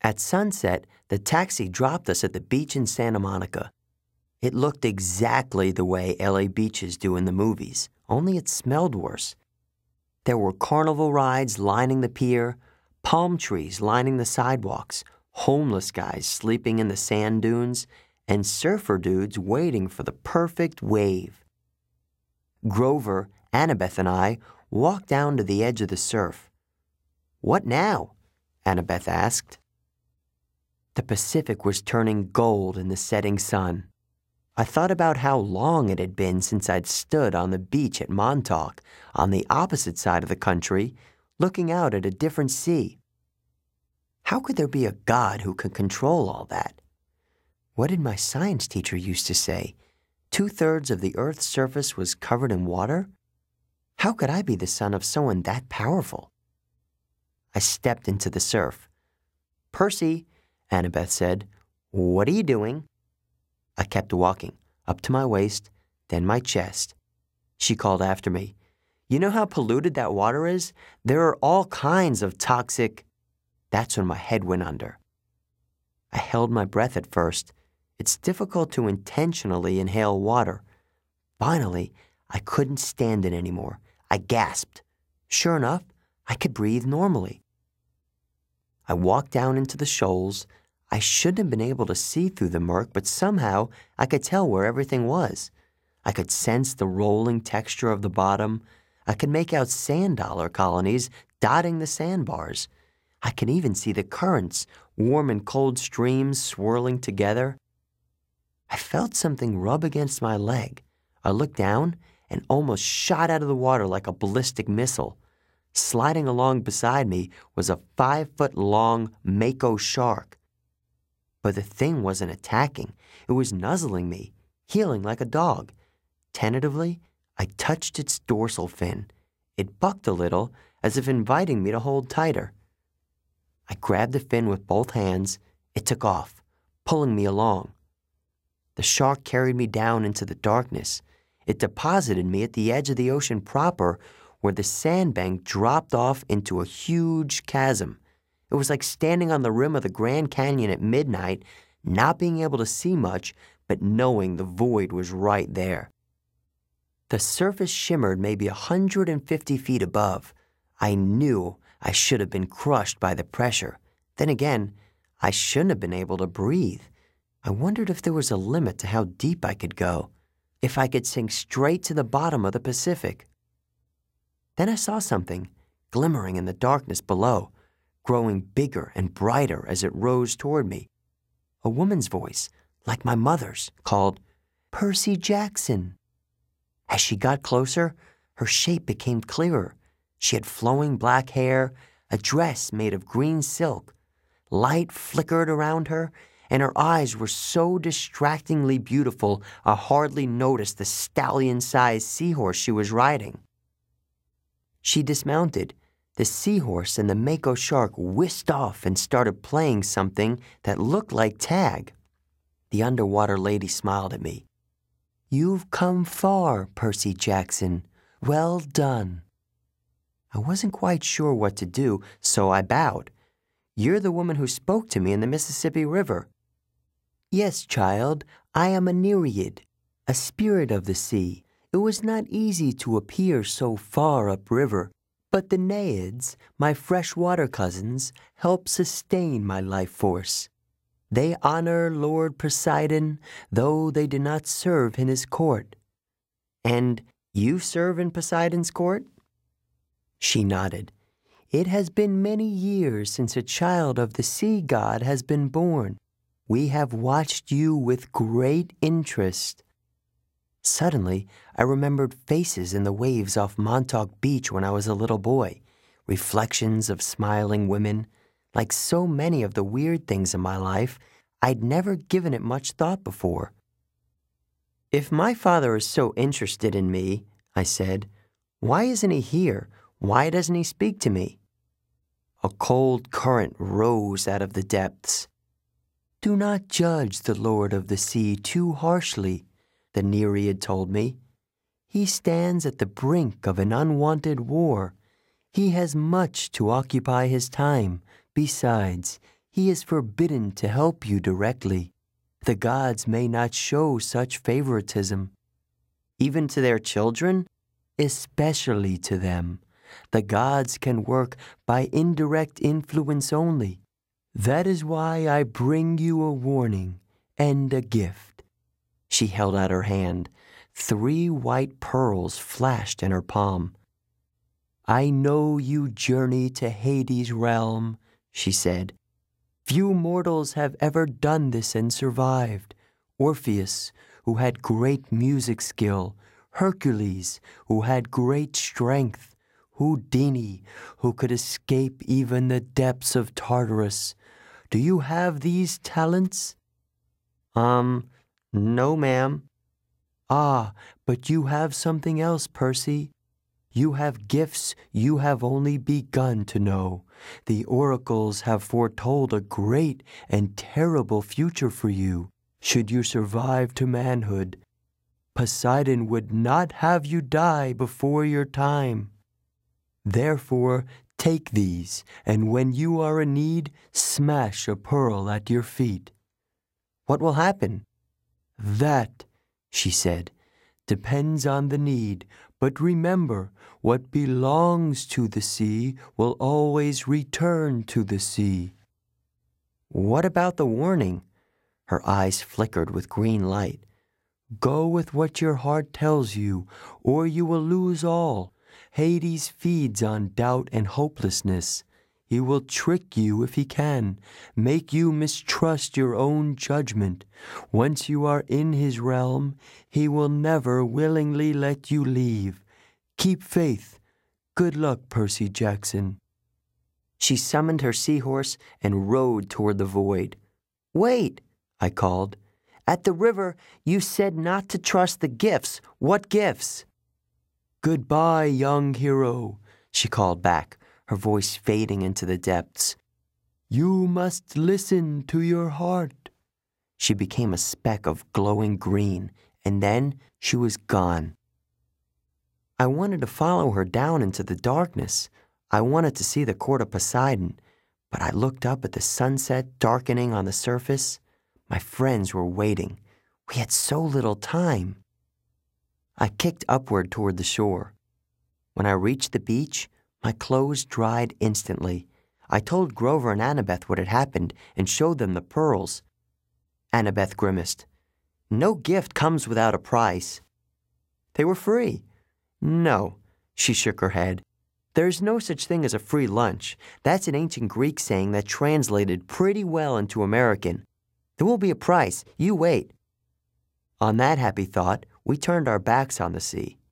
At sunset, the taxi dropped us at the beach in Santa Monica. It looked exactly the way LA beaches do in the movies, only it smelled worse. There were carnival rides lining the pier, palm trees lining the sidewalks, homeless guys sleeping in the sand dunes, and surfer dudes waiting for the perfect wave. Grover, Annabeth, and I walked down to the edge of the surf. "What now?" Annabeth asked. The Pacific was turning gold in the setting sun. I thought about how long it had been since I'd stood on the beach at Montauk, on the opposite side of the country, looking out at a different sea. How could there be a God who could control all that? What did my science teacher used to say? 2/3 of the Earth's surface was covered in water? How could I be the son of someone that powerful? I stepped into the surf. "Percy," Annabeth said, "what are you doing?" I kept walking, up to my waist, then my chest. She called after me, "You know how polluted that water is? There are all kinds of toxic—" That's when my head went under. I held my breath at first. It's difficult to intentionally inhale water. Finally, I couldn't stand it anymore. I gasped. Sure enough, I could breathe normally. I walked down into the shoals. I shouldn't have been able to see through the murk, but somehow I could tell where everything was. I could sense the rolling texture of the bottom. I could make out sand dollar colonies dotting the sandbars. I could even see the currents, warm and cold streams swirling together. I felt something rub against my leg. I looked down and almost shot out of the water like a ballistic missile. Sliding along beside me was a 5-foot-long mako shark. But the thing wasn't attacking. It was nuzzling me, heeling like a dog. Tentatively, I touched its dorsal fin. It bucked a little, as if inviting me to hold tighter. I grabbed the fin with both hands. It took off, pulling me along. The shark carried me down into the darkness. It deposited me at the edge of the ocean proper, where the sandbank dropped off into a huge chasm. It was like standing on the rim of the Grand Canyon at midnight, not being able to see much, but knowing the void was right there. The surface shimmered maybe 150 feet above. I knew I should have been crushed by the pressure. Then again, I shouldn't have been able to breathe. I wondered if there was a limit to how deep I could go, if I could sink straight to the bottom of the Pacific. Then I saw something glimmering in the darkness below, growing bigger and brighter as it rose toward me. A woman's voice, like my mother's, called, "Percy Jackson." As she got closer, her shape became clearer. She had flowing black hair, a dress made of green silk. Light flickered around her, and her eyes were so distractingly beautiful I hardly noticed the stallion-sized seahorse she was riding. She dismounted. The seahorse and the mako shark whisked off and started playing something that looked like tag. The underwater lady smiled at me. "You've come far, Percy Jackson. Well done." I wasn't quite sure what to do, so I bowed. "You're the woman who spoke to me in the Mississippi River." "Yes, child, I am a Nereid, a spirit of the sea. It was not easy to appear so far upriver, but the Naiads, my freshwater cousins, help sustain my life force. They honor Lord Poseidon, though they do not serve in his court." "And you serve in Poseidon's court?" She nodded. "It has been many years since a child of the sea god has been born. We have watched you with great interest." Suddenly, I remembered faces in the waves off Montauk Beach when I was a little boy, reflections of smiling women. Like so many of the weird things in my life, I'd never given it much thought before. "If my father is so interested in me," I said, "why isn't he here? Why doesn't he speak to me?" A cold current rose out of the depths. "Do not judge the Lord of the Sea too harshly," the Nereid told me. "He stands at the brink of an unwanted war. He has much to occupy his time. Besides, he is forbidden to help you directly. The gods may not show such favoritism. Even to their children, especially to them, the gods can work by indirect influence only. That is why I bring you a warning and a gift." She held out her hand. 3 white pearls flashed in her palm. "I know you journey to Hades' realm," she said. "Few mortals have ever done this and survived. Orpheus, who had great music skill, Hercules, who had great strength, Houdini, who could escape even the depths of Tartarus. Do you have these talents?" No, ma'am." "Ah, but you have something else, Percy. You have gifts you have only begun to know. The oracles have foretold a great and terrible future for you, should you survive to manhood. Poseidon would not have you die before your time. Therefore, take these, and when you are in need, smash a pearl at your feet." "What will happen?" "That," she said, "depends on the need, but remember, what belongs to the sea will always return to the sea." "What about the warning?" Her eyes flickered with green light. "Go with what your heart tells you, or you will lose all. Hades feeds on doubt and hopelessness. He will trick you if he can, make you mistrust your own judgment. Once you are in his realm, he will never willingly let you leave. Keep faith. Good luck, Percy Jackson." She summoned her seahorse and rode toward the void. "Wait," I called. "At the river, you said not to trust the gifts. What gifts?" "Goodbye, young hero," she called back, her voice fading into the depths. "You must listen to your heart." She became a speck of glowing green, and then she was gone. I wanted to follow her down into the darkness. I wanted to see the court of Poseidon, but I looked up at the sunset darkening on the surface. My friends were waiting. We had so little time. I kicked upward toward the shore. When I reached the beach, my clothes dried instantly. I told Grover and Annabeth what had happened and showed them the pearls. Annabeth grimaced. "No gift comes without a price." "They were free." "No," she shook her head. "There's no such thing as a free lunch. That's an ancient Greek saying that translated pretty well into American. There will be a price. You wait." On that happy thought, we turned our backs on the sea.